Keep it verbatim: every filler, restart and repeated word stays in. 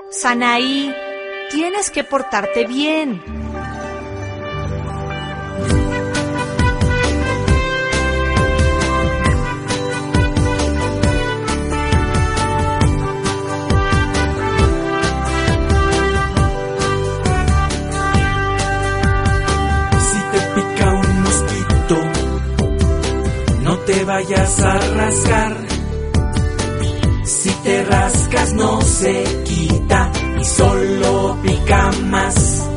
Sanaí, tienes que portarte bien. Si te pica un mosquito, no te vayas a rascar. Si te rascas no se quita y solo pica más.